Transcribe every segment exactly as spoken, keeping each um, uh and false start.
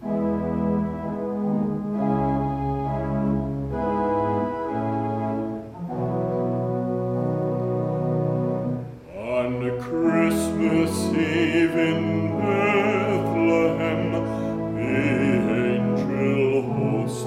Christmas Eve in Bethlehem, the angel host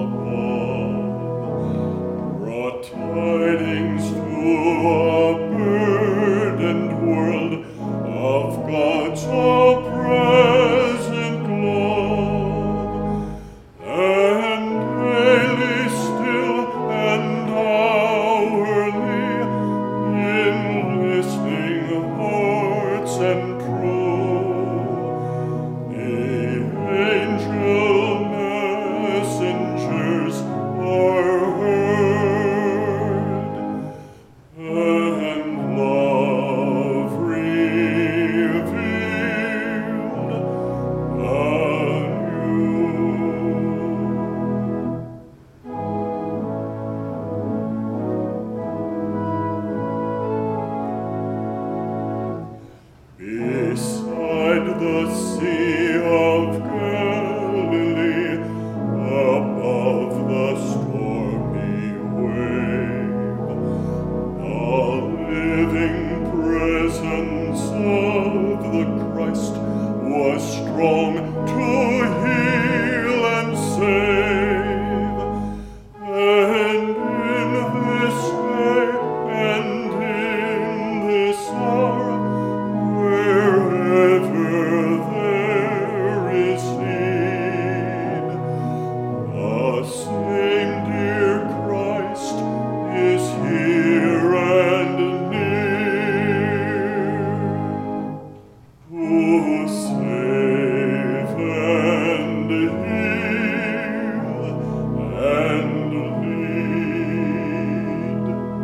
above brought tidings to a burdened world of God's all-present love. And daily still and hourly in listening hearts and true, the angel messengers are heard, and love revealed beside the Sea of Galilee, above the stormy wave, the living presence of the Christ was strong to heal and save. And in this day and in this hour, wherever there is need, the same dear Christ is here and near, to save and heal and lead.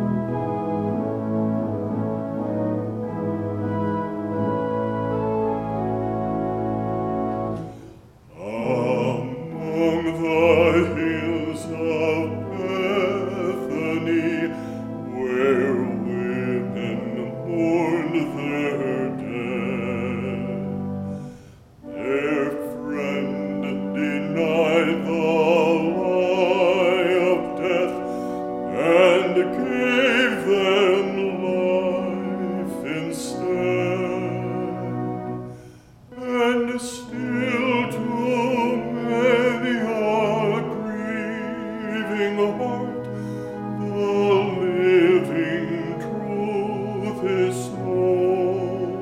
Among the hills of Bethany, where women mourned their dead, their friend denied the lie of death and gave them life instead. And still too many a grieving heart the living truth is known,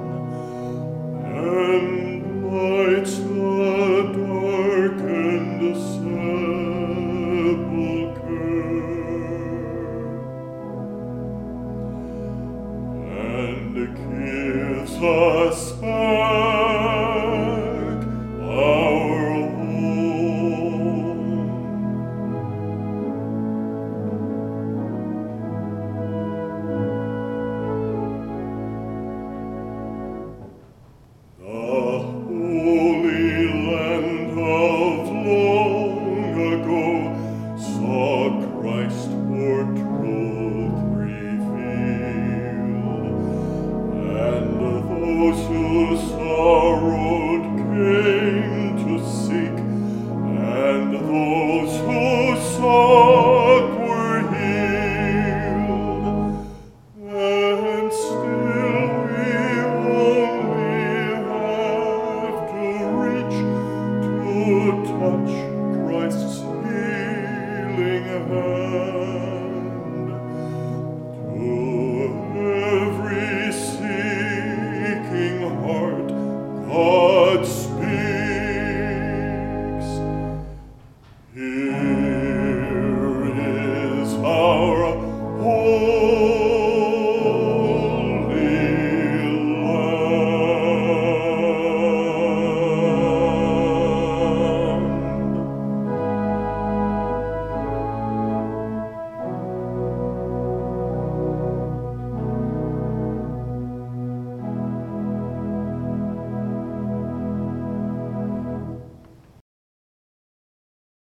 and lights the darkened sepulchre, and gives us back our home. The holy land of long ago saw Christ for truth revealed, and those who sorrowed came to seek, and those who sought were healed. And still we only have to reach, to touch,